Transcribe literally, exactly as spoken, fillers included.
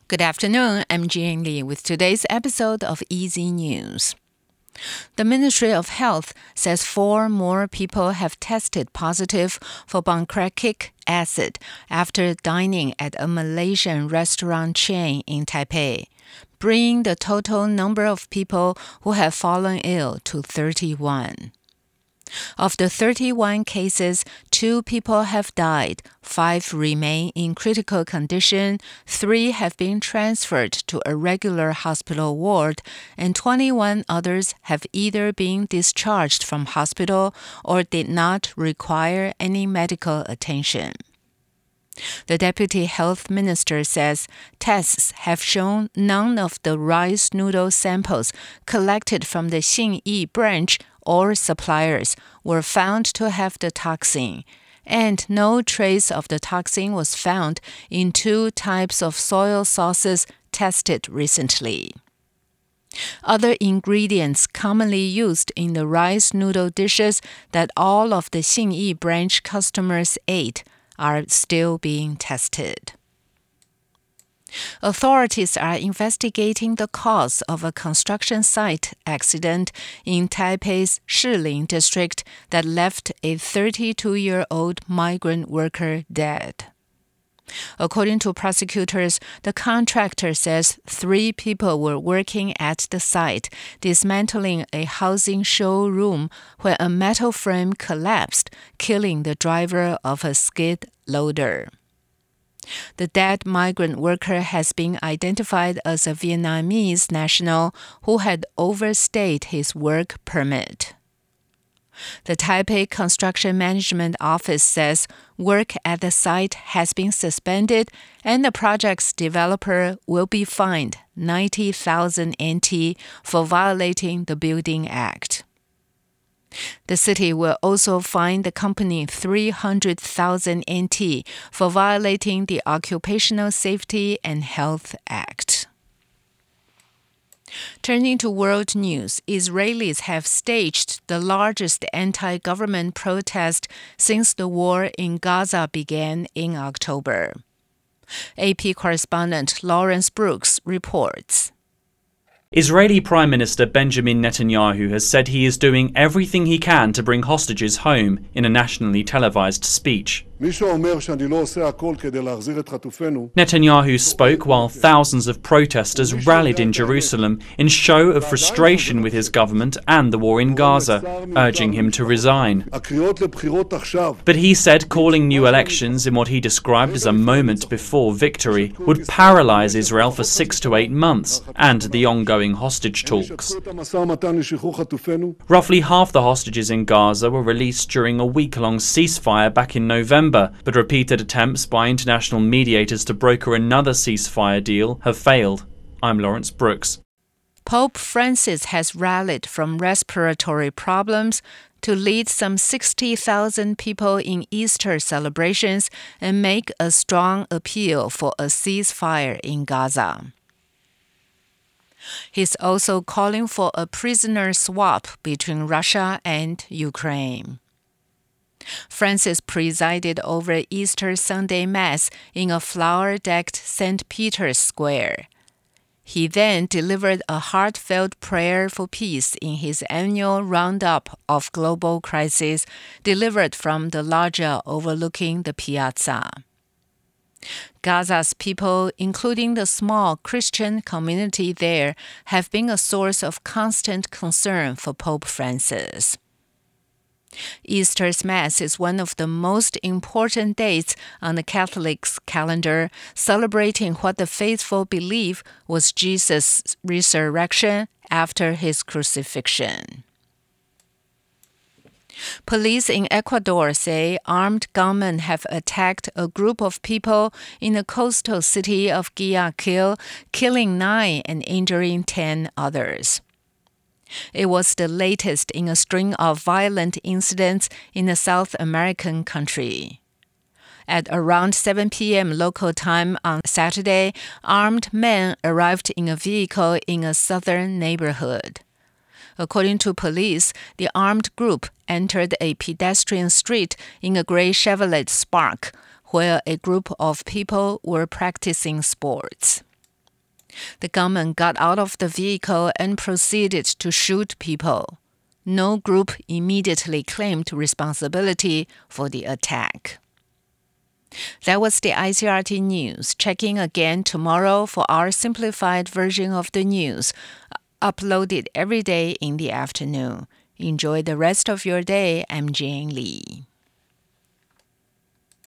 Good afternoon, I'm Jane Lee with today's episode of Easy News. The Ministry of Health says four more people have tested positive for pancreatic acid after dining at a Malaysian restaurant chain in Taipei, bringing the total number of people who have fallen ill to thirty-one. Of the thirty-one cases, two people have died, five remain in critical condition, three have been transferred to a regular hospital ward, and twenty-one others have either been discharged from hospital or did not require any medical attention. The Deputy Health Minister says tests have shown none of the rice noodle samples collected from the Xinyi branch or suppliers were found to have the toxin, and no trace of the toxin was found in two types of soy sauces tested recently. Other ingredients commonly used in the rice noodle dishes that all of the Xinyi branch customers ate are still being tested. Authorities are investigating the cause of a construction site accident in Taipei's Shilin district that left a thirty-two-year-old migrant worker dead. According to prosecutors, the contractor says three people were working at the site, dismantling a housing showroom when a metal frame collapsed, killing the driver of a skid loader. The dead migrant worker has been identified as a Vietnamese national who had overstayed his work permit. The Taipei Construction Management Office says work at the site has been suspended and the project's developer will be fined ninety thousand N T for violating the Building Act. The city will also fine the company three hundred thousand N T for violating the Occupational Safety and Health Act. Turning to world news, Israelis have staged the largest anti-government protest since the war in Gaza began in October. A P correspondent Lawrence Brooks reports. Israeli Prime Minister Benjamin Netanyahu has said he is doing everything he can to bring hostages home in a nationally televised speech. Netanyahu spoke while thousands of protesters rallied in Jerusalem in show of frustration with his government and the war in Gaza, urging him to resign. But he said calling new elections in what he described as a moment before victory would paralyze Israel for six to eight months and the ongoing hostage talks. Roughly half the hostages in Gaza were released during a week-long ceasefire back in November, but repeated attempts by international mediators to broker another ceasefire deal have failed. I'm Lawrence Brooks. Pope Francis has rallied from respiratory problems to lead some sixty thousand people in Easter celebrations and make a strong appeal for a ceasefire in Gaza. He's also calling for a prisoner swap between Russia and Ukraine. Francis presided over Easter Sunday Mass in a flower-decked Saint Peter's Square. He then delivered a heartfelt prayer for peace in his annual roundup of global crises, delivered from the loggia overlooking the piazza. Gaza's people, including the small Christian community there, have been a source of constant concern for Pope Francis. Easter's Mass is one of the most important dates on the Catholics' calendar, celebrating what the faithful believe was Jesus' resurrection after his crucifixion. Police in Ecuador say armed gunmen have attacked a group of people in the coastal city of Guayaquil, killing nine and injuring ten others. It was the latest in a string of violent incidents in a South American country. At around seven p.m. local time on Saturday, armed men arrived in a vehicle in a southern neighborhood. According to police, the armed group entered a pedestrian street in a gray Chevrolet Spark, where a group of people were practicing sports. The gunman got out of the vehicle and proceeded to shoot people. No group immediately claimed responsibility for the attack. That was the I C R T news. Check in again tomorrow for our simplified version of the news, uploaded every day in the afternoon. Enjoy the rest of your day. I'm Jane Lee.